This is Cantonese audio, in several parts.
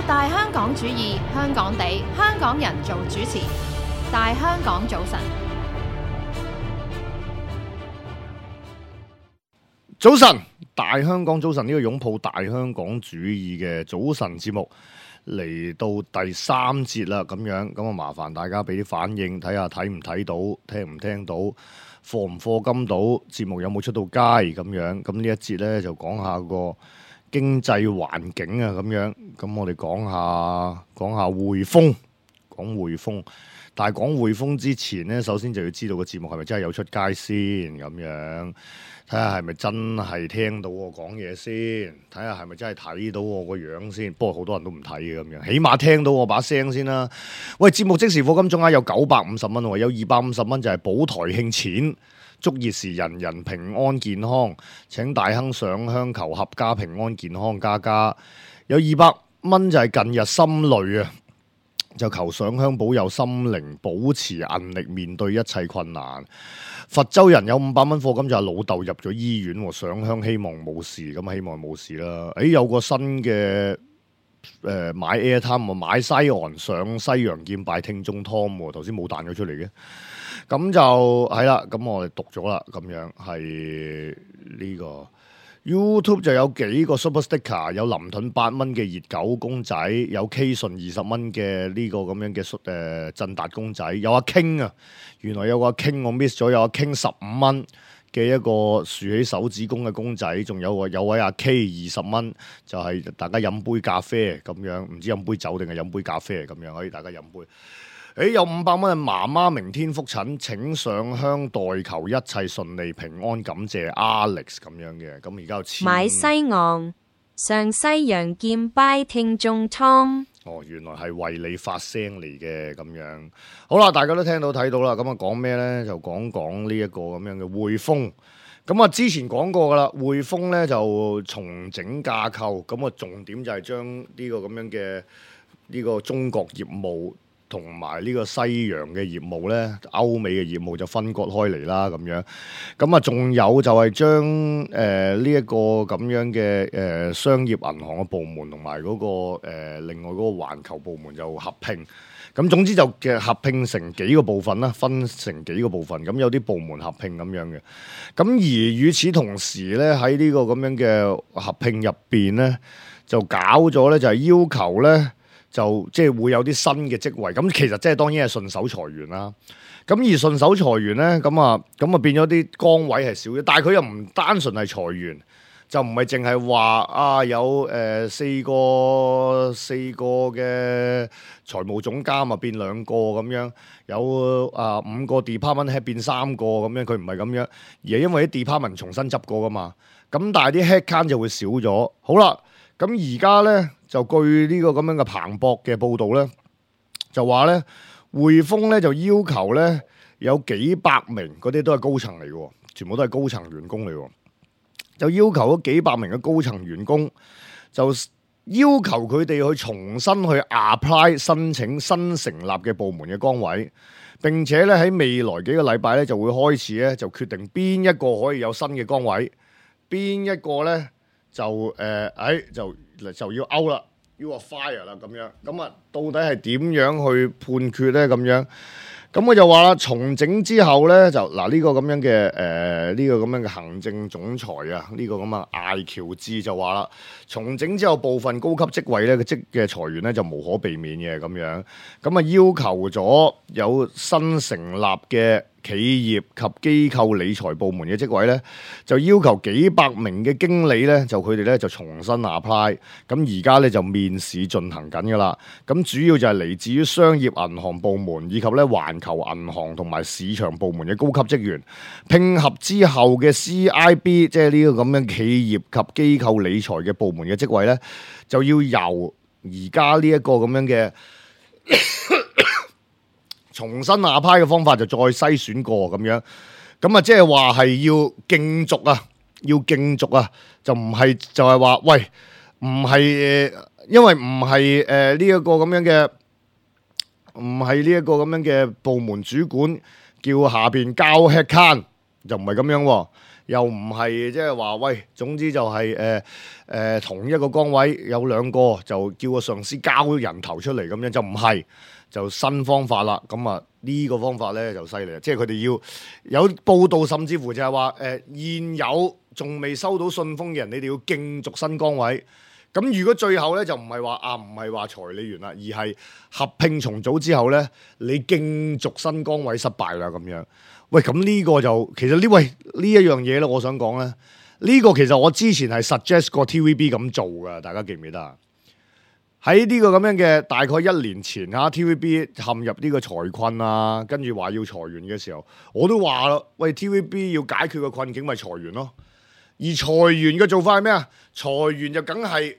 大香港主義，香港地，香港人做主持。大香港早晨， 早晨，大香港早晨，呢個擁抱大香港主義嘅早晨節目嚟到第三節啦，咁啊麻煩大家俾啲反應，睇下睇唔睇到，聽唔聽到，課唔課金到，節目有冇出到街咁樣。咁呢一節呢，就講下個經濟環境啊，咁我哋講下匯豐，講匯豐。但係講匯豐之前呢，首先就要知道個節目係咪真係有出街先，咁樣睇下係咪真係聽到我講嘢先，睇下係咪真係睇到我個樣先。不過好多人都唔睇嘅咁樣，起碼聽到我把聲先啦。喂，節目即時課金總額有950蚊喎，有250蚊就係保台慶錢，祝熱時人人平安健康，請大亨上香求合家平安健康家家。有200蚊就係近日心累啊，就求上香保佑心靈，保持韌力面對一切困難。佛州人有500蚊課金就係老豆入咗醫院喎，上香希望冇事，咁希望冇事啦。有個新嘅買 Airtime 買西岸上西洋劍拜聽眾 Tom 喎，頭先冇彈咗出嚟嘅，咁就係啦。咁我哋讀咗啦，咁樣係呢個。YouTube 就有幾個 Super Sticker， 有林盾8蚊嘅熱狗公仔，有 K 順20蚊嘅呢個咁樣嘅振達公仔，有阿 King 啊，原來有個阿 King 我 miss 咗，有阿 King 15蚊嘅一個豎起手指公嘅公仔，仲有位阿 K 20蚊，就係大家飲杯咖啡咁樣，唔知飲杯酒定係飲杯咖啡咁樣，可以大家飲杯。有500蚊嘅媽媽明天復診，請上香代求一切順利平安，感謝 Alex 咁樣嘅。咁而家有錢買西昂上西洋劍拜聽眾 Tom。 原來係為你發聲嚟嘅咁樣。好啦，大家都聽到睇到啦。咁啊講咩呢？就講呢一個咁樣嘅匯豐。咁啊之前講過噶啦，匯豐呢就重整架構。咁啊重點就係將呢個咁樣嘅呢個中國業務同埋呢個西洋嘅業務咧，歐美嘅業務就分割開嚟啦，咁樣。咁啊，仲有就係將呢一個咁樣嘅商業銀行嘅部門同埋嗰個另外嗰個環球部門就合併。咁總之就嘅合併成幾個部分啦，分成幾個部分。咁有啲部門合併咁樣嘅。咁而與此同時咧，喺呢個咁樣嘅合併入邊咧，就搞咗咧，就係要求咧。就即係會有啲新嘅職位，咁其實即係當然係順手裁員啦。咁而順手裁員咧，咁啊變咗啲崗位係少咗，但係佢又唔單純係裁員，就唔係淨係話有四個嘅財務總監啊變2個咁樣，有5個 department head 變3個咁樣，佢唔係咁樣，而係因為啲 department 重新執過噶嘛。咁但係啲 head count 就會少咗。好啦。咁而家咧就據呢個咁樣嘅彭博嘅報道咧，就話咧匯豐咧就要求咧有幾百名嗰啲都係高層嚟嘅，全部都係高層員工嚟嘅，就要求嗰幾百名嘅高層員工就要求佢哋去重新去 apply 申請新成立嘅部門嘅崗位，並且咧喺未來幾個禮拜咧就會開始咧就決定邊一個可以有新嘅崗位，邊一個咧。就要 out 啦，要話 fire 啦咁樣，咁啊到底係點樣去判決咧？咁樣，咁我就話啦，重整之後咧就嗱呢個咁樣嘅呢個咁樣嘅行政總裁啊，呢個咁啊艾喬治就話啦，重整之後部分高級職位咧嘅裁員咧就無可避免嘅咁樣，咁啊要求咗有新成立嘅企業及機構理財部門嘅職位咧，就要求幾百名嘅經理咧，就佢哋咧就重新 apply。咁而家咧就面試進行緊噶啦。咁主要就係嚟自於商業銀行部門以及咧環球銀行同埋市場部門嘅高級職員，拼合之後嘅 CIB， 即係呢個咁樣企業及機構理財嘅部門嘅職位咧，就要由而家呢一個咁樣嘅。重新下派嘅方法就再篩選過咁樣，咁啊即係話係要競逐啊，就唔係就係話喂，唔係因為唔係呢一個咁樣嘅，唔係呢一個咁樣嘅部門主管叫下邊交 head count 就唔係咁樣喎， 又唔係即係話喂，總之就係同一個崗位有兩個就叫個上司交人頭出嚟咁樣，就唔係就新方法啦。咁啊呢個方法咧就犀利，即係佢哋要有報道，甚至乎就係話現有仲未收到信封嘅人，你哋要競逐新崗位。咁如果最後咧就唔係話裁你完啦，而係合併重組之後咧，你競逐新崗位失敗啦咁樣。喂，咁呢個就其實呢一樣嘢咧，我想講咧，呢個其實我之前係 suggest 過 TVB 咁做噶，大家記唔記得啊？喺呢個咁樣嘅大概1年前嚇，TVB 陷入呢個財困啊，跟住話要裁員嘅時候，我都話啦，喂 TVB 要解決個困境咪裁員咯。而裁員嘅做法係咩啊？裁員就梗係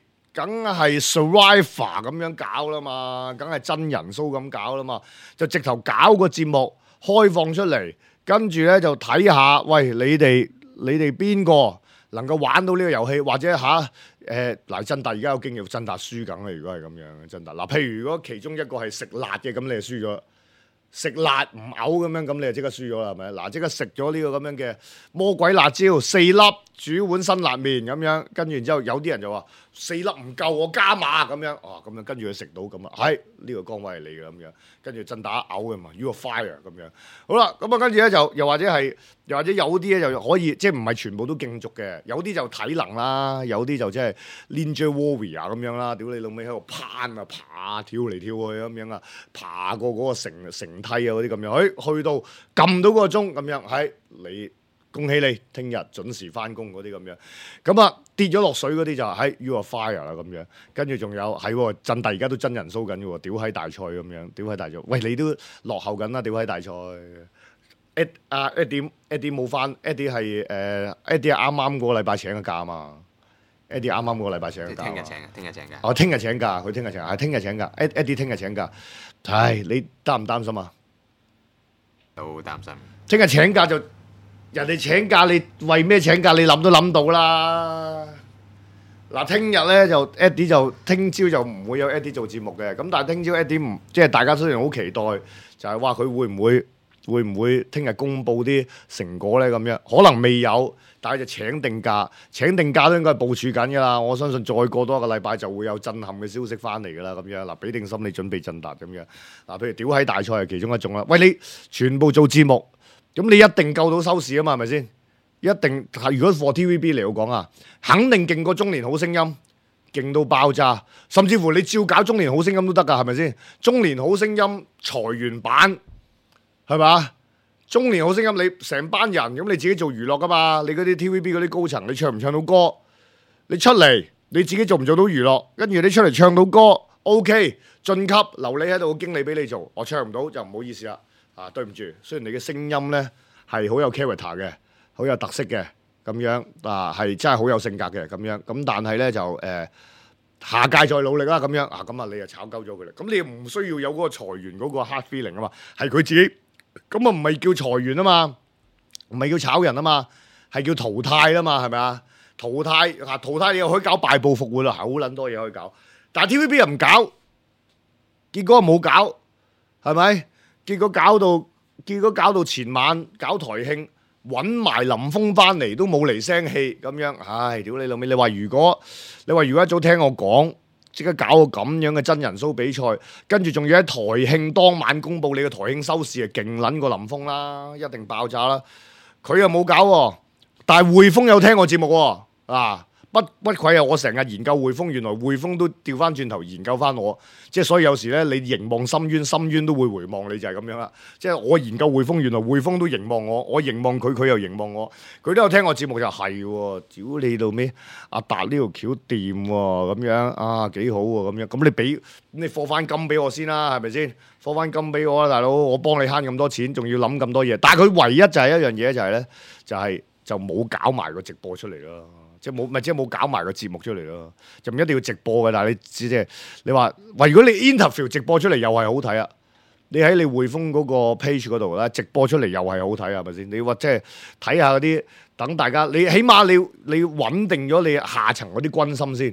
Survivor 咁樣搞啦嘛，梗係真人 show 咁搞啦嘛，就直頭搞個節目開放出嚟，跟住咧就睇下，喂你哋邊個能夠玩到呢個遊戲，或者嗱振達而家有經驗，振達輸梗啦，如果係咁樣，振達嗱，譬如如果其中一個係食辣嘅，咁你就輸咗。食辣唔嘔咁樣，咁你就即刻輸咗啦，係咪？嗱，即刻食咗呢個咁樣嘅魔鬼辣椒4粒煮碗辛辣麵咁樣，跟住然之後有啲人就話4粒唔夠，我加碼咁樣，咁樣跟住佢食到咁啊，係呢個崗位係你嘅咁樣，跟住振打嘔嘅嘛，You are fire 咁樣，好啦，咁啊跟住咧就又或者有啲咧就可以即係唔係全部都競逐嘅，有啲就體能啦，有啲就即係 Ninja Warrior 咁樣啦，屌你老味喺度攀啊爬跳嚟跳去咁樣啊，爬過嗰個成梯啊嗰啲咁樣，去到撳到嗰個鐘咁樣，係你恭喜你，聽日準時翻工嗰啲咁樣，咁啊跌咗落水嗰啲就係 You are fire 啦咁樣，跟住仲有係振達而家都真人 show 緊嘅喎，屌閪大賽咁樣，屌閪大賽，喂你都落後緊啦，屌閪大賽。Eddie 冇翻 ，Eddie 係Eddie 啱啱嗰個禮拜請嘅假啊嘛 ，Eddie 啱啱嗰個禮拜請嘅假。聽日請假。哦，聽日請假，佢聽日請，係聽日請假。Eddie 聽日請假。唉，你擔唔擔心啊？ 都擔心。 聽日請假就人哋請假，你為咩請假？你諗都諗到啦。嗱，聽日咧就 Eddie 就聽朝就唔會有 Eddie 做節目嘅。咁但係聽朝 Eddie 唔即係大家雖然好期待，就係話佢會唔會聽日公布啲成果咧？咁樣可能未有，但係就請定假都應該係部署緊㗎啦。我相信再過多一個禮拜就會有震撼嘅消息翻嚟㗎啦。咁樣嗱，俾定心理準備振達咁樣嗱，譬如屌閪大賽係其中一種啦。喂，你全部做節目，咁你一定夠到收視啊嘛？係咪先？一定係如果 for TVB 嚟講啊，肯定勁過中年好聲音，勁到爆炸，甚至乎你照搞中年好聲音都得㗎，係咪先？中年好聲音裁員版。係嘛？中年好聲音，你成班人咁你自己做娛樂噶嘛？你嗰啲 TVB 嗰啲高層，你唱唔唱到歌？你出嚟你自己做唔做到娛樂？跟住你出嚟唱到歌 ，OK， 晉級留你喺度，經理俾你做。我唱唔到就唔好意思啦。對唔住，雖然你嘅聲音咧係好有 character 嘅，好有特色嘅咁樣係真係好有性格嘅咁樣。咁但係咧就下屆再努力啦咁樣咁你就炒鳩咗佢啦。咁你唔需要有嗰個裁員嗰個 hard feeling 啊嘛，係佢自己。咁啊，唔係叫裁員啊嘛，唔係叫炒人啊嘛，係叫淘汰啊嘛，係咪啊？淘汰你又可以搞敗部復活啦，好撚多嘢可以搞。但係 TVB 又唔搞，結果冇搞，係咪？結果搞到前晚搞台慶，揾埋林峰翻嚟都冇嚟聲氣咁樣，唉，屌你老味！你話如果一早聽我講。即刻搞個咁樣嘅真人 show 比賽，跟住仲要喺台慶當晚公佈你嘅台慶收視係勁撚過林峰啦，一定爆炸啦！佢又冇搞喎，但係匯豐有聽我節目喎，不愧係我成日研究匯豐，原來匯豐都調翻轉頭研究翻我，即係所以有時咧你迎望深淵，深淵都會回望你，就係咁樣啦。即係我研究匯豐，原來匯豐都迎望我，我迎望佢，佢又迎望我，佢都有聽我節目就係喎，屌你到咩？阿達呢條橋掂喎，咁樣幾好喎，咁樣咁你課翻金俾我先啦，係咪先？課翻金俾我啦，大佬，我幫你慳咁多錢，仲要諗咁多嘢，但係佢唯一就係一樣嘢就係咧，就冇搞埋個直播出嚟咯。即係冇搞埋個節目出嚟咯，就唔一定要直播嘅。但係你話，如果你 interview 直播出嚟又係好睇啊！你喺你匯豐嗰個 page 嗰度咧，直播出嚟又係好睇啊，係咪先？你話即係睇下嗰啲，等大家你起碼你穩定咗你下層嗰啲軍心先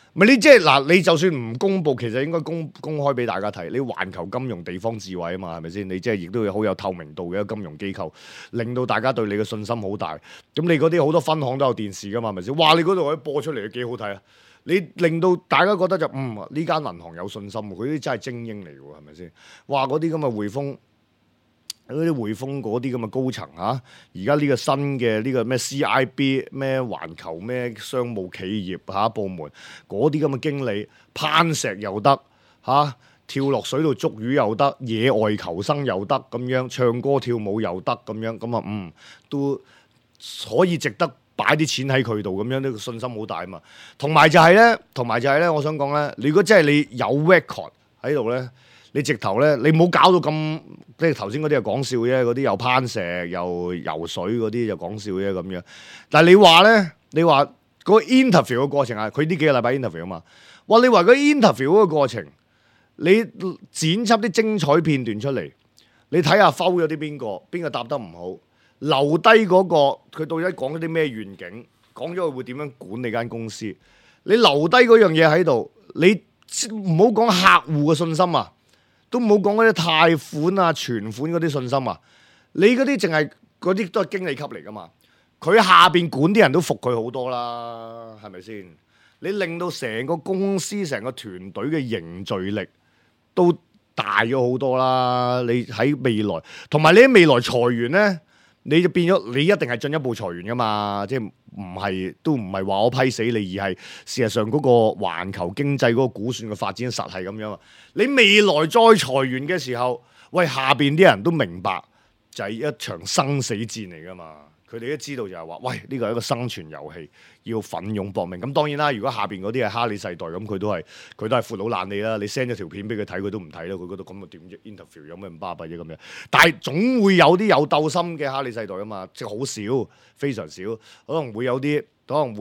咪你即係嗱，你就算唔公佈，其實應該公開俾大家睇。你環球金融地方智慧啊嘛，係咪先？你即係亦都有好有透明度嘅一個金融機構，令到大家對你嘅信心好大。咁你嗰啲好多分行都有電視噶嘛，係咪先？哇！你嗰度可以播出嚟，幾好睇啊！你令到大家覺得就呢間銀行有信心，佢啲真係精英嚟嘅喎，係咪先？哇！嗰啲咁嘅匯豐。嗰啲匯豐嗰啲咁嘅高層嚇，而家呢個新嘅呢個咩 CIB 咩環球咩商務企業嚇部門嗰啲咁嘅經理攀石又得嚇，跳落水度捉魚又得，野外求生又得咁樣，唱歌跳舞又得咁樣，咁啊都可以值得擺啲錢喺佢度咁樣，呢個信心好大啊嘛。同埋就係咧，我想講咧，如果真係你有 record 喺度咧。你直頭咧，你唔好搞到咁，即係頭先嗰啲係講笑啫，嗰啲又攀石又游水嗰啲就講笑啫咁樣。但係你話咧，你話嗰個 interview 嘅過程啊，佢呢幾個禮拜 interview 啊嘛，哇！你話嗰 interview 嗰個過程，你剪輯啲精彩片段出嚟，你睇下 fail 咗啲邊個答得唔好，留低嗰個佢到底講咗啲咩願景，講咗佢會點樣管理間公司，你留低嗰樣嘢喺度，你唔好講客戶嘅信心啊！都冇講嗰啲貸款啊、存款嗰啲信心啊，你嗰啲淨係嗰啲都係經理級嚟噶嘛，佢下邊管啲人都服佢好多啦，係咪先？你令到成個公司、成個團隊嘅凝聚力都大咗好多啦。你喺未來，同埋你喺未來裁員咧，你就變咗你一定係進一步裁員噶嘛，即係都唔係話我批死你，而係事實上嗰個環球經濟嗰個估算嘅發展實係咁樣啊！你未來再裁員嘅時候，喂，下邊啲人都明白就係一場生死戰嚟噶嘛，佢哋都知道就係話，喂，呢個係一個生存遊戲，要奮勇搏命。咁當然啦，如果下邊嗰啲係哈利世代，咁佢都係闊佬爛你啦。你 send 咗條片俾佢睇，佢都唔睇啦。佢覺得咁啊點啫 interview 有咩咁巴閉啫咁樣。但係總會有啲有鬥心嘅哈利世代啊嘛，即係好少，非常少，可能會有啲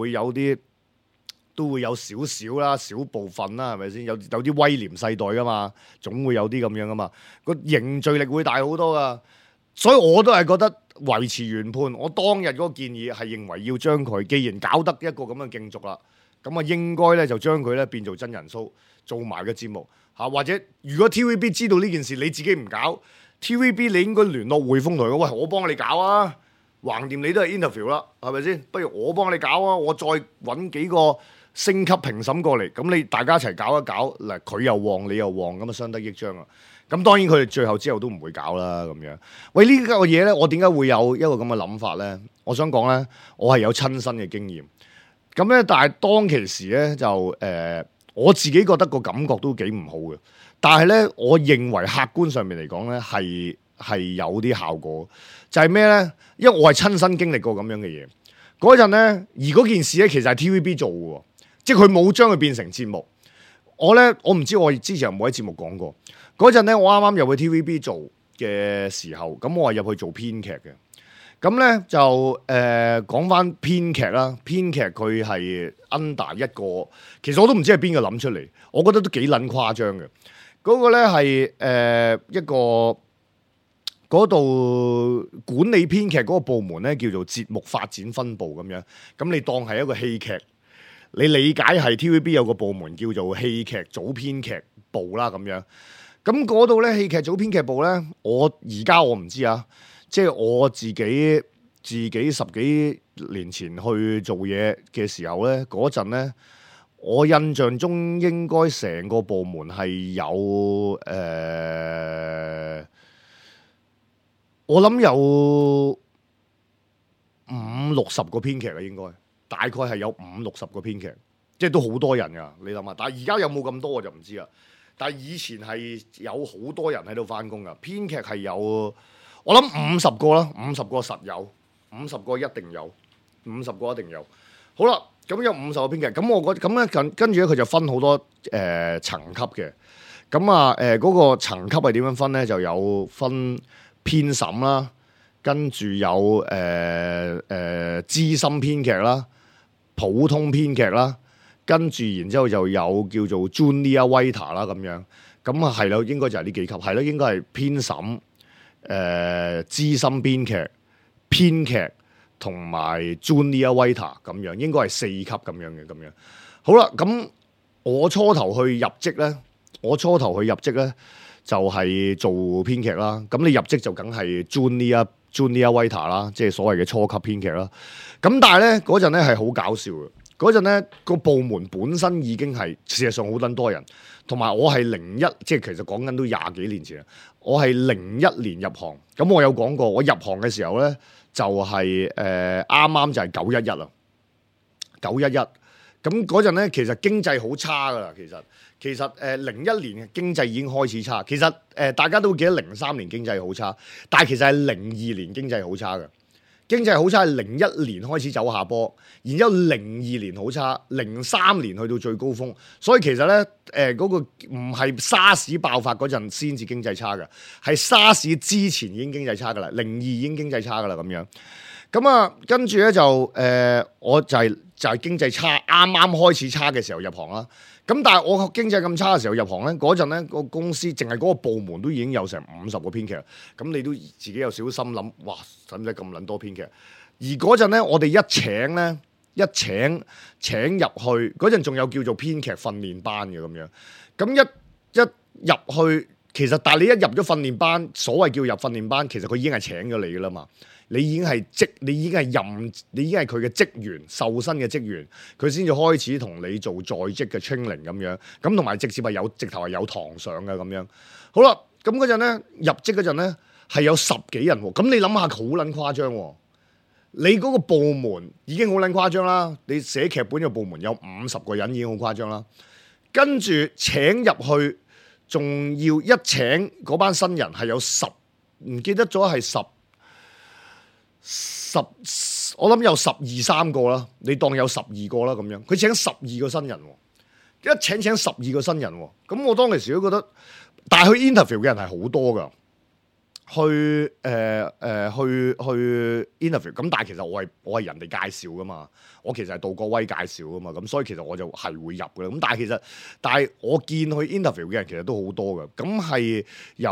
都會有少少啦，少部分啦，係咪先？有啲威廉世代噶嘛，總會有啲咁樣噶嘛，個凝聚力會大好多噶。所以我都係覺得維持原判。我當日嗰個建議係認為要將佢，既然搞得一個咁嘅競逐啦，咁啊應該咧就將佢咧變做真人 show，做埋個節目嚇。或者如果 TVB 知道呢件事，你自己唔搞 TVB，你應該聯絡匯豐同佢講，喂，我幫你搞啊，橫掂你都係 interview 啦，係咪先？不如我幫你搞啊，我再揾幾個升級評審過嚟，咁你大家一齊搞一搞，嗱，佢又旺你又旺，咁啊相得益彰啊！咁當然佢哋最後之後都唔會搞啦咁樣。喂，呢個嘢咧，我點解會有一個咁嘅諗法咧？我想講咧，我係有親身嘅經驗。咁咧，但係當其時咧就我自己覺得個感覺都幾唔好嘅。但係咧，我認為客觀上面嚟講咧係有啲效果。就係咩咧？因為我係親身經歷過咁樣嘅嘢。嗰陣咧，而嗰件事咧其實係 TVB 做嘅，即係佢冇將佢變成節目。我唔知我之前有冇喺節目講過。嗰陣咧，我啱啱入去 TVB 做嘅時候，咁我係入去做編劇嘅。咁咧就講翻編劇啦，編劇佢係 under 一個，其實我都唔知係邊個諗出嚟，我覺得都幾撚誇張嘅。嗰個咧係一個嗰度管理編劇嗰個部門咧，叫做節目發展分部咁樣。咁你當係一個戲劇，你理解係 TVB 有個部門叫做戲劇組編劇部啦咁樣。咁嗰度咧，戲劇組編劇部咧，我唔知啊，即係我自己十幾年前去做嘢嘅時候咧，嗰陣咧，我印象中應該成個部門係有我諗有50-60個編劇啊，應該大概係有50-60個編劇，即係都好多人噶，你諗下。但係而家有冇咁多我就唔知啦。但係以前係有好多人喺度翻工噶，編劇係有我諗50個啦，50個實有，50個一定有，50個一定有。好啦，咁有50個編劇，咁我覺咁咧跟住咧佢就分好多層級嘅。咁啊嗰個層級係點樣分咧？就有分編審啦，跟住有資深編劇啦，普通編劇啦。跟住，然之後就有叫做 Junior Writer 啦咁樣，咁啊係咯，應該就係呢幾級，係咯，應該係編審、資深編劇、編劇同埋 Junior Writer 咁樣，應該係4級咁樣嘅咁樣。好啦，咁我初頭去入職咧，就係做編劇啦。咁你入職就梗係 junior writer 啦，即係所謂嘅初級編劇啦。咁但係咧嗰陣咧係好搞笑嘅。嗰陣咧個部門本身已經係事實上好撚多人，同埋我係01，即係其實講緊都廿幾年前啦。我係01年入行，咁我有講過，我入行嘅時候咧就係啱啱就係911啦，911。咁嗰陣咧其實經濟好差噶啦，其實01年嘅經濟已經開始差。其實大家都會記得03年經濟好差，但係其實係02年經濟好差嘅。經濟好差係01年開始走下坡，然之後02年好差，03年去到最高峰。所以其實咧嗰個唔係沙士爆發嗰陣先至經濟差嘅，係沙士之前已經經濟差噶啦，02已經經濟差噶啦咁樣。咁啊跟住咧就我就係經濟差啱啱開始差嘅時候入行啦。咁但係我經濟咁差嘅時候入行咧，嗰陣咧個公司淨係嗰個部門都已經有成50個編劇，咁你都自己有少少心諗，哇，使唔使咁撚多編劇？而嗰陣咧，我哋一請入去嗰陣，仲有叫做編劇訓練班嘅咁樣。咁一入去，其實但係你一入咗訓練班，所謂叫入訓練班，其實佢已經係請咗你噶啦嘛。你已經係佢嘅職員，受薪嘅職員，佢先至開始同你做在職嘅 training 咁樣，咁同埋直頭係有堂上嘅咁樣。好啦，咁嗰陣咧入職嗰陣咧係有10幾人喎，咁你諗下好撚誇張喎！你嗰個部門已經好撚誇張啦，你寫劇本嘅部門有50個人已經好誇張啦，跟住請入去仲要一請嗰班新人係有唔記得咗係10，我諗有12、13個啦，你當有12個啦咁樣。佢請12個新人，一請12個新人，咁我當其時都覺得，但係去 interview 嘅人係好多噶，去 interview。咁但係其實我係人哋介紹噶嘛，我其實係杜國威介紹噶嘛，咁所以其實我就係會入噶啦。咁但係我見去 interview 嘅人其實都好多噶，咁係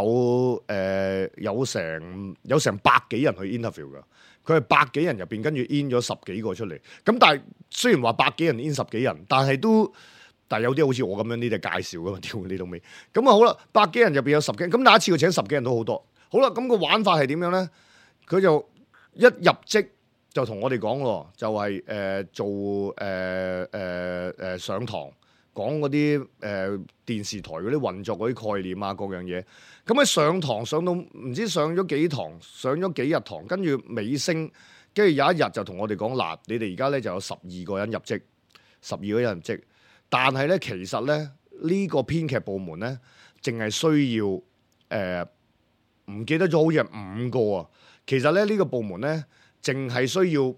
有成百幾人去 interview 噶。佢係百幾人入邊，跟住 in 咗10幾個出嚟。咁但係雖然話百幾人 in 10幾人，但係有啲好似我咁樣呢啲介紹噶嘛，屌你老味。咁啊好啦，百幾人入邊有10幾人，咁第一次佢請10幾人都好多。好啦，咁個玩法係點樣咧？佢就一入職就同我哋講咯，就係做上堂講嗰啲電視台嗰啲運作嗰啲概念啊，各樣嘢。咁喺上堂上到唔知上咗幾堂，上咗幾日堂，跟住尾聲，跟住有一日就同我哋講嗱，你哋而家咧就有12個人入職，12個人入職，但係咧其實咧呢個編劇部門咧，淨係需要唔記得咗好似係5個啊。其實咧呢個部門咧，淨係需要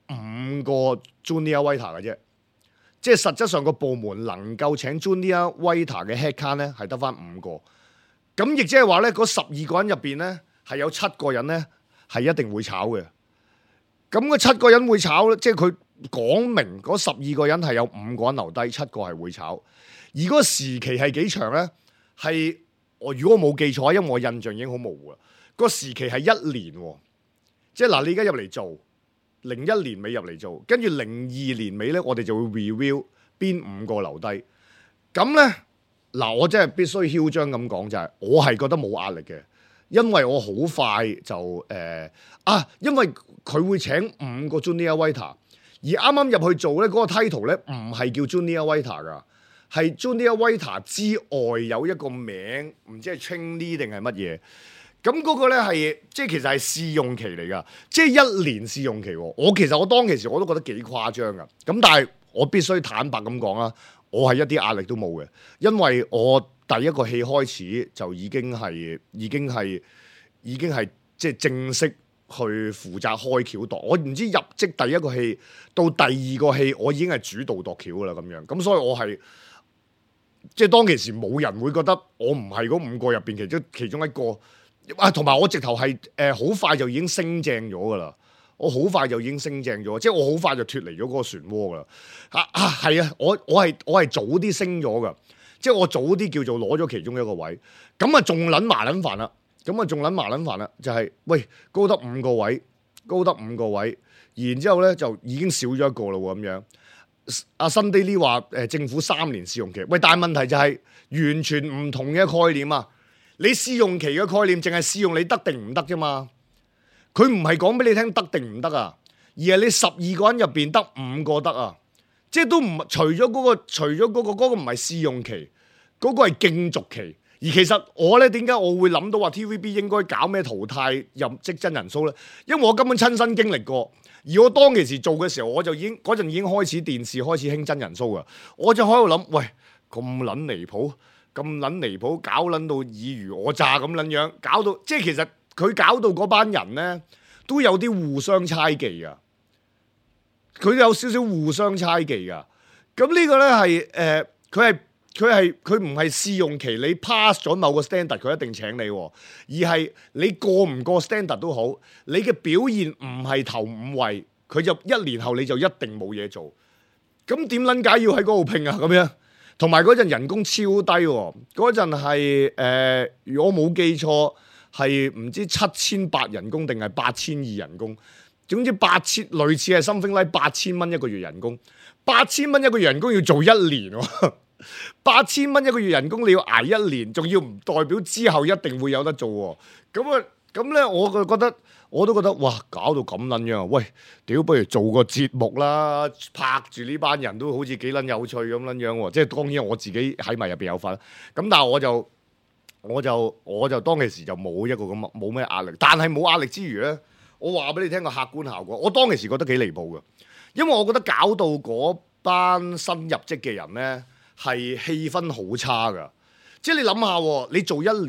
5個 junior writer 嘅啫。即係實質上個部門能夠請 junior writer 嘅 head count 咧，係得返5個。咁亦即係話咧，嗰12個人入邊咧，係有7個人咧係一定會炒嘅。咁個7個人會炒咧，即係佢講明嗰12個人係有5個人留低，7個係會炒。而嗰個時期係幾長咧？係我如果冇記錯，因為我印象已經好模糊啦。個時期係1年喎，即係嗱，你而家入嚟做01年尾入嚟做，跟住02年尾咧，我哋就會 review 邊5個留低。咁咧。嗱，我真係必須囂張咁講，就係我係覺得冇壓力嘅，因為我好快就因為佢會請5個 junior writer，而啱啱入去做咧嗰個 title 咧唔係叫 junior writer 噶，係 junior writer 之外有一個名，唔知係 trainee 定係乜嘢。咁嗰個咧係即係其實係試用期嚟噶，即係1年試用期。我當其時我都覺得幾誇張噶，咁但係我必須坦白咁講啦。我係一啲壓力都冇嘅，因為我第一個戲開始就已經係即係正式去負責開橋度。我唔知入職第一個戲到第2個戲，我已經係主導度橋噶啦咁樣。咁所以我係即係當其時冇人會覺得我唔係嗰5個入邊其中一個。同埋我直頭係好快就已經升正咗噶啦。我好快就已經升正咗，即係我好快就脫離咗嗰個漩渦噶啦。係啊，我係早啲升咗噶，即係我早啲叫做攞咗其中一個位。咁啊，仲撚麻撚煩啦。就係喂高得5個位，然之後咧就已經少咗一個咯咁樣。 阿新地呢話政府3年試用期，喂，但係問題就係完全唔同嘅概念啊！你試用期嘅概念淨係試用你得定唔得啫嘛，佢唔係講俾你聽得定唔得啊，而係你12個人入邊得5個得啊，即係都唔除咗嗰個唔係試用期，嗰個係競逐期。而其實我咧點解我會諗到話 TVB 應該搞咩淘汰入職真人 show 咧？因為我根本親身經歷過，而我當其時做嘅時候，我就嗰陣已經開始電視開始興真人 show 噶，我就喺度諗，喂，咁撚離譜，咁撚離譜，搞撚到爾虞我詐咁撚樣，搞到即係其實佢搞到嗰班人咧都有啲互相猜忌噶，佢有少少互相猜忌噶。咁呢個咧係佢唔係試用期，你 pass 咗某個 standard， 佢一定請你，而係你過唔過 standard 都好，你嘅表現唔係頭5位，佢就1年後你就一定冇嘢做。咁點撚解要喺嗰度拼啊？咁樣，同埋嗰陣人工超低喎，嗰陣係如果冇記錯係唔知7800人工定係8200人工，總之8000類似係 something like 8000蚊一個月人工，8000蚊一個月人工要做1年喎。8000蚊一個月人工你要捱1年，仲要唔代表之後一定會有得做喎。咁咧，我都覺得哇，搞到咁撚樣，喂，屌，不如做個節目啦，拍住呢班人都好似幾撚有趣咁撚樣喎。即係當然我自己喺埋入邊有份，咁但係我就當其時就冇一個咁冇咩壓力，但係冇壓力之餘咧，我話俾你聽個客觀效果，我當其時覺得幾離譜嘅，因為我覺得搞到嗰班新入職嘅人咧。係氣氛好差噶，即係你諗下，你做1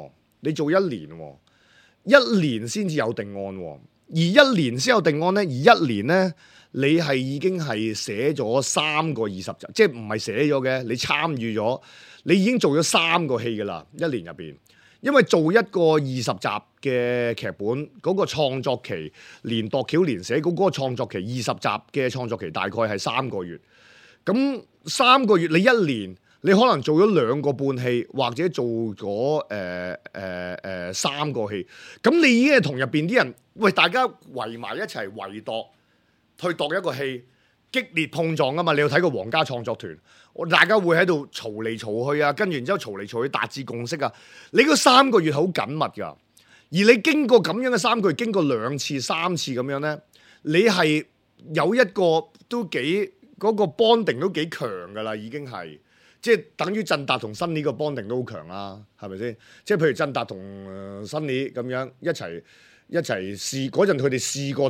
年先至有定案，而1年先有定案咧，而1年咧你係已經係寫咗3個20集，即係唔係寫咗嘅，你參與咗，你已經做咗3個戲噶啦，1年入邊，因為做一個20集嘅劇本，嗰個創作期連度橋連寫，嗰個創作期20集嘅創作期大概係3個月。咁3個月你1年，你可能做咗2個半戲，或者做咗3個戲，咁你已經係同入邊啲人，喂，大家圍埋一齊圍度，去度一個戲，激烈碰撞啊嘛！你有睇過皇家創作團，大家會喺度嘈嚟嘈去啊，跟住然之後嘈嚟嘈去達至共識啊！你嗰3個月好緊密㗎，而你經過咁樣嘅3個月，經過2次3次咁樣咧，你係有一個都幾。嗰個 bonding 都幾強㗎啦，已經係即係等於振達同新李個 bonding 都好強啦，係咪先？即係譬如振達同新李咁樣一齊試嗰陣，佢哋試過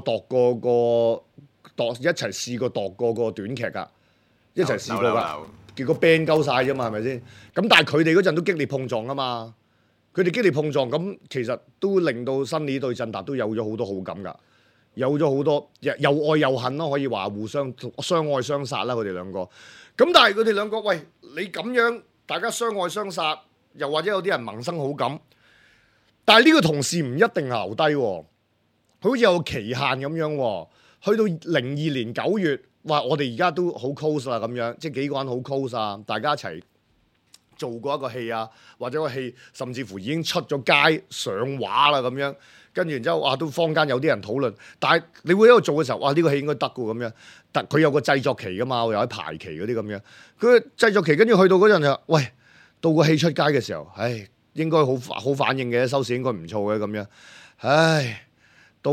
一齊試過度過個短劇㗎，一齊試過㗎，結果 band 鳩晒啫嘛，係咪先？咁但係佢哋嗰陣都激烈碰撞啊嘛，佢哋激烈碰撞咁，其實都令到新李對振達都有咗好多好感㗎。有咗好多又愛又恨咯，可以話互相愛相殺啦，佢哋兩個。咁但係佢哋兩個，喂，你咁樣大家相愛相殺，又或者有啲人萌生好感，但係呢個同事唔一定留低喎，佢好似有期限咁樣喎。去到02年9月，話我哋而家都好 close 啦咁樣，即係幾個人好 close 啊，大家一齊做過一個戲啊，或者個戲甚至乎已經出咗街上畫啦咁樣。跟住然之後，都坊間有啲人討論，但係你會喺度做嘅時候，呢個戲應該得嘅咁樣。但佢有個製作期噶嘛，又有排期嗰啲咁樣。佢製作期跟住去到嗰陣就，喂，到個戲出街嘅時候，應該好反應嘅，收視應該唔錯嘅咁樣。到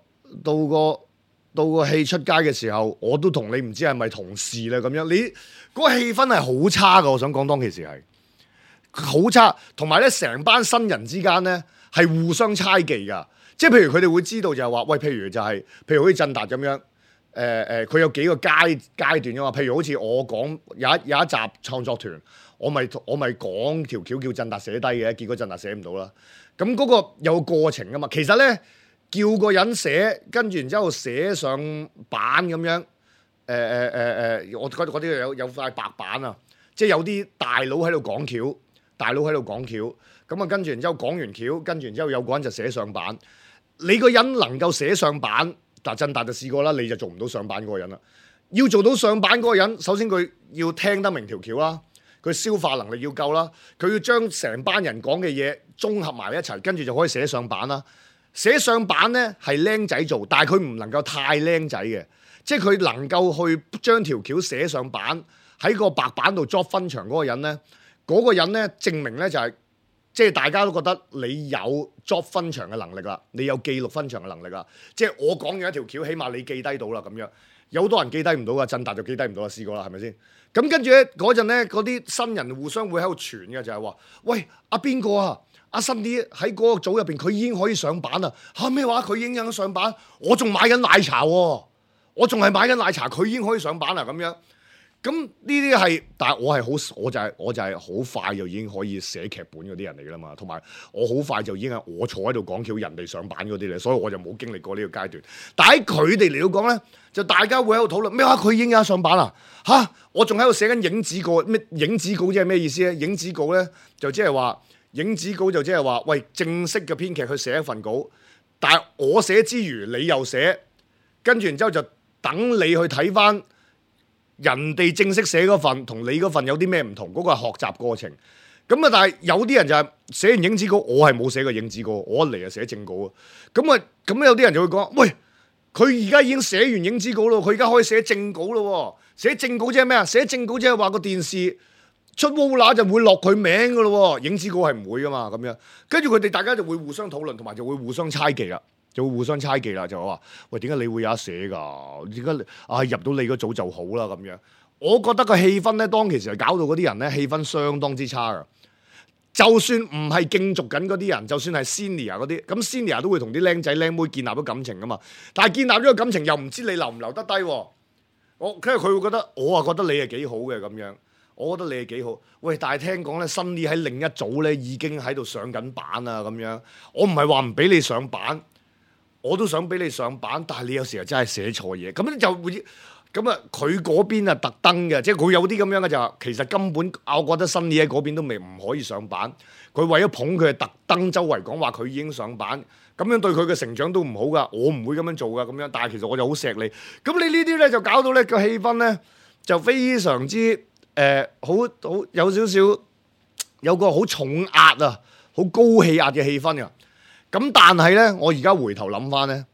個戲出街嘅時候，我都同你唔知係咪同事啦咁樣。你嗰個氣氛係好差㗎，我想講當其時係好差，同埋咧成班新人之間咧。係互相猜忌㗎，即係譬如佢哋會知道就係話，喂，譬如好似振達咁樣，佢有幾個階段㗎嘛。譬如好似我講有一集創作團，我咪講條橋叫振達寫低嘅，結果振達寫唔到啦。咁嗰個有個過程㗎嘛。其實咧叫個人寫，跟住然之後寫上板咁樣，我覺得嗰啲有塊白板啊，即係有啲大佬喺度講橋。咁啊，跟住然之後講完橋，跟住然之後有個人就寫上板。你個人能夠寫上板，但振達就試過啦，你就做唔到上板嗰個人啦。要做到上板嗰個人，首先佢要聽得明條橋啦，佢消化能力要夠啦，佢要將成班人講嘅嘢綜合埋一齊，跟住就可以寫上板啦。寫上板咧係僆仔做，但係佢唔能夠太僆仔嘅， 即係佢能夠去將條橋寫上板喺個白板度作分場嗰個人咧，嗰個人咧證明咧就係即係大家都覺得你有作分場嘅能力啦，你有記錄分場嘅能力啦。即係我講完一條橋，起碼你記低到啦咁樣。有好多人記低唔到噶，振達就記低唔到啦，試過啦，係咪先？咁跟住咧嗰陣咧，嗰啲新人互相會喺度傳嘅就係話：喂，阿邊個啊？阿新啲喺嗰個組入邊，佢已經可以上板啦。嚇咩話？佢已經有上板，我仲買緊奶茶喎，我仲係買緊奶茶，佢已經可以上板啦咁樣。咁呢啲係，但係我就係好快就已經可以寫劇本嗰啲人嚟㗎啦嘛，同埋我好快就已經係我坐喺度講橋，人哋上板嗰啲嚟，所以我就冇經歷過呢個階段。但係佢哋嚟到講咧，就大家會喺度討論咩話？佢已經有上板啦嚇！我仲喺度寫緊影子稿，咩影子稿即係咩意思咧？影子稿咧就即係話，影子稿就即係話，喂，正式嘅編劇去寫一份稿，但係我寫之餘你又寫，跟住然之後就等你去睇翻。人哋正式寫嗰份同你嗰份有啲咩唔同？嗰個係學習過程。咁啊，但係有啲人就係寫完影子稿，我係冇寫過影子稿，我一嚟就寫正稿啊。咁有啲人就會講：喂，佢而家已經寫完影子稿咯，佢而家可以寫正稿咯。寫正稿即係咩啊？寫正稿即係話個電視出烏乸就會落佢名噶咯。影子稿係唔會噶嘛，咁樣。跟住佢哋大家就會互相討論，同埋就會互相猜忌啦。就會互相猜忌啦，就話：喂，點解你會有得寫㗎？點解入到你個組就好啦咁樣？我覺得個氣氛咧，當其時係搞到嗰啲人咧，氣氛相當之差㗎。就算唔係競逐緊嗰啲人，就算係 senior 嗰啲，咁 senior 都會同啲僆仔僆妹建立咗感情㗎嘛。但係建立咗個感情又唔知你留唔留得低喎。跟住佢會覺得，我啊覺得你係幾好嘅咁樣。我覺得你係幾好。喂，但係聽講咧，新啲喺另一組咧已經喺度上緊板啊咁樣。我唔係話唔俾你上板。我都想俾你上板，但係你有時候真係寫錯嘢，咁就會咁啊！佢嗰邊啊特登嘅，即係佢有啲咁樣嘅就話，其實根本我覺得新嘢喺嗰邊都未唔可以上板。佢為咗捧佢，係特登周圍講話佢已經上板，咁樣對佢嘅成長都唔好噶。我唔會咁樣做噶，咁樣。但係其實我就好錫你。咁你呢啲咧就搞到咧個氣氛咧就非常之好有少少有個好重壓啊，好高氣壓嘅氣氛啊。咁但係咧，我而家回頭諗翻咧，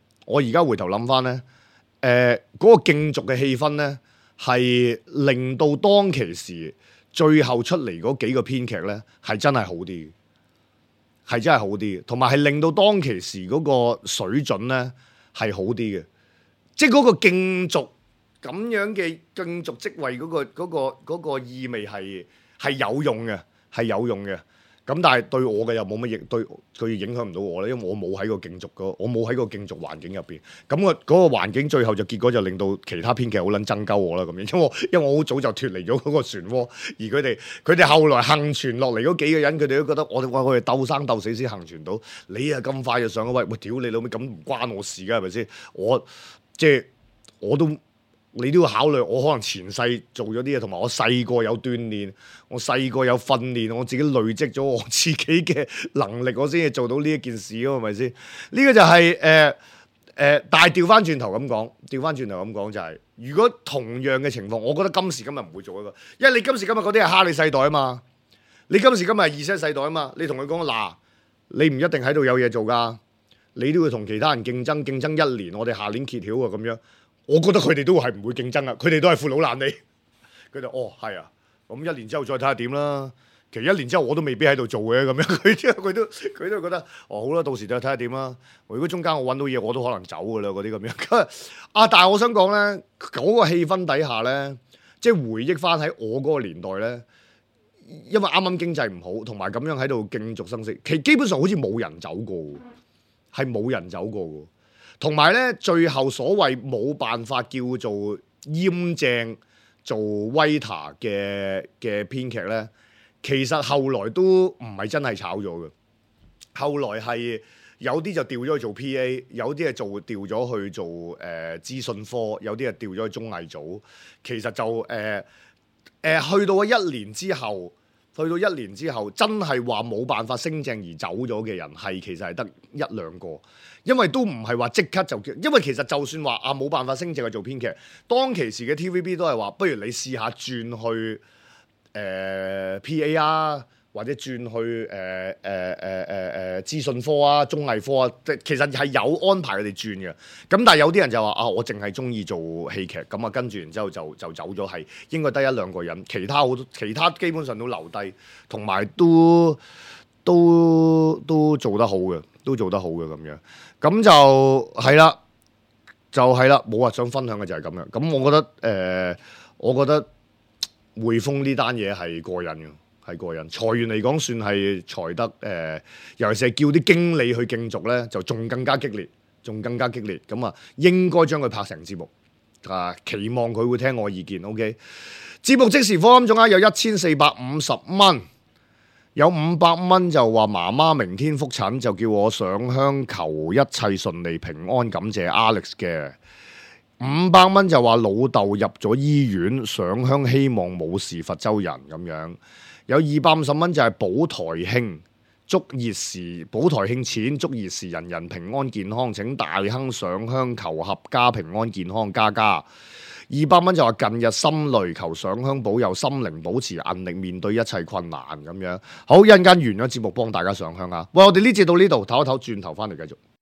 嗰個競逐嘅氣氛咧，係令到當其時最後出嚟嗰幾個編劇咧，係真係好啲，係真係好啲，同埋係令到當其時嗰個水準咧係好啲嘅，即係嗰個競逐咁樣嘅競逐職位嗰個意味係有用嘅，係有用嘅。咁但係對我嘅又冇乜影，對佢影響唔到我咧，因為我冇喺個競逐環境入邊。咁嗰個環境最後就結果就令到其他編劇好撚爭鳩我啦咁樣，因為我好早就脫離咗嗰個漩渦，而佢哋後來幸存落嚟嗰幾個人，佢哋都覺得我哋鬥生鬥死先幸存到，你啊咁快就上咗位，喂屌你老味，咁唔關我事㗎係咪先？你都要考慮，我可能前世做咗啲嘢，同埋我細個有鍛鍊，我細個有訓練，我自己累積咗我自己嘅能力，我先至做到呢一件事咯，係咪先？呢個就係但係調翻轉頭咁講就係，如果同樣嘅情況，我覺得今時今日唔會做一個，因為你今時今日嗰啲係蝦你世代啊嘛，你今時今日係二世代啊嘛，你同佢講嗱，你唔一定喺度有嘢做㗎，你都要同其他人競爭一年，我哋下年揭曉啊咁樣。我覺得佢哋都係唔會競爭啊，佢哋都係負老爛你。佢就係啊，咁一年之後再睇下點啦。其實一年之後我都未必喺度做嘅咁樣，佢都覺得好啦，到時再睇下點啦。如果中間我揾到嘢，我都可能走噶啦，嗰啲咁樣。但係我想講咧，嗰個氣氛底下咧，即係回憶翻喺我嗰個年代咧，因為啱啱經濟唔好，同埋咁樣喺度競逐生死，其實基本上好似冇人走過，係冇人走過嘅。同埋咧，最後所謂冇辦法叫做閹正做 waiter 嘅編劇咧，其實後來都唔係真係炒咗嘅。後來係有啲就調咗去做 PA， 有啲係調咗去做資訊科，有啲係調咗去綜藝組。其實就去到一年之後，真係話冇辦法升正而走咗嘅人，其實係得一兩個。因為都唔係話即刻就，因為其實就算話冇辦法升正去做編劇，當其時嘅 TVB 都係話，不如你試下轉去PA 啊， 或者轉去資訊科啊、綜藝科啊，其實係有安排佢哋轉嘅。咁但係有啲人就話啊，我淨係中意做戲劇，咁啊跟住然之後就走咗，係應該得一兩個人，其他基本上都留低，同埋都做得好嘅，咁樣。咁就係啦，冇話想分享嘅就係咁樣。咁我覺得匯豐呢單嘢係過癮嘅。係過人裁員嚟講，算係裁得尤其是係叫啲經理去競逐咧，就仲更加激烈。咁啊，應該將佢拍成節目啊，期望佢會聽我意見。OK， 節目即時課金總額有1450蚊，有500蚊就話媽媽明天復診，就叫我上香求一切順利平安，感謝 Alex 嘅。500蚊就話老豆入咗醫院，上香希望冇事佛州人咁樣。有250蚊就係保台慶，祝熱時保台慶錢，祝熱時人人平安健康，請大亨上香求合家平安健康加加。200蚊就話近日心累，求上香保佑心靈保持韌力，面對一切困難咁樣。好，一陣間完咗節目幫大家上香啊！喂，我哋呢節到呢度，唞一唞，轉頭翻嚟繼續。